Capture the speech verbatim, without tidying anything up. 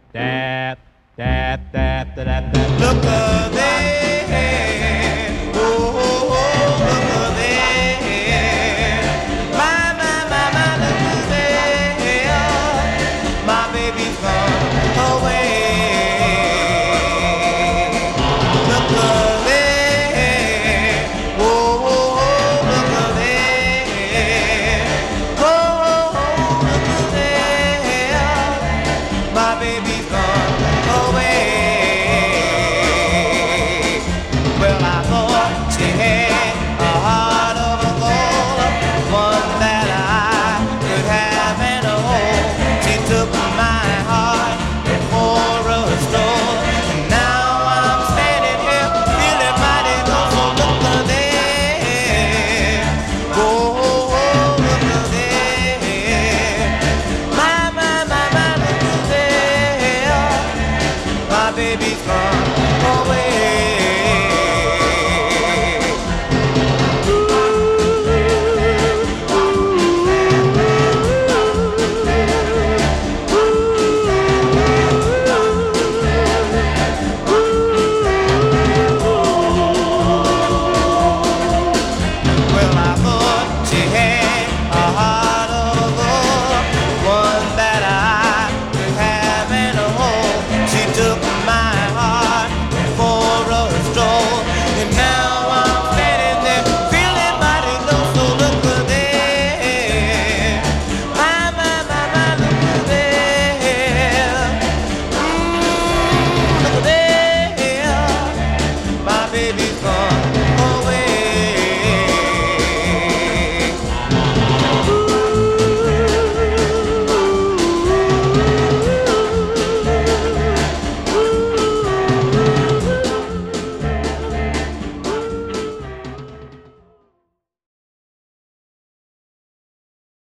Dap, dap, dap, da, dap, dap. Look a there, oh, oh, oh, look a there. My, my, my, my, look a there. My baby's gone away. Look a there, oh, oh, oh, look a there. Oh, oh, oh, look a there. My baby's gone away. Well, I thought she had a heart of a gold, one that I could have and hold. She took my heart for a stroll, and now I'm standing here feeling mighty low. So look a there, oh, oh, oh, look a there. My, my, my, my, look a there. My baby's gone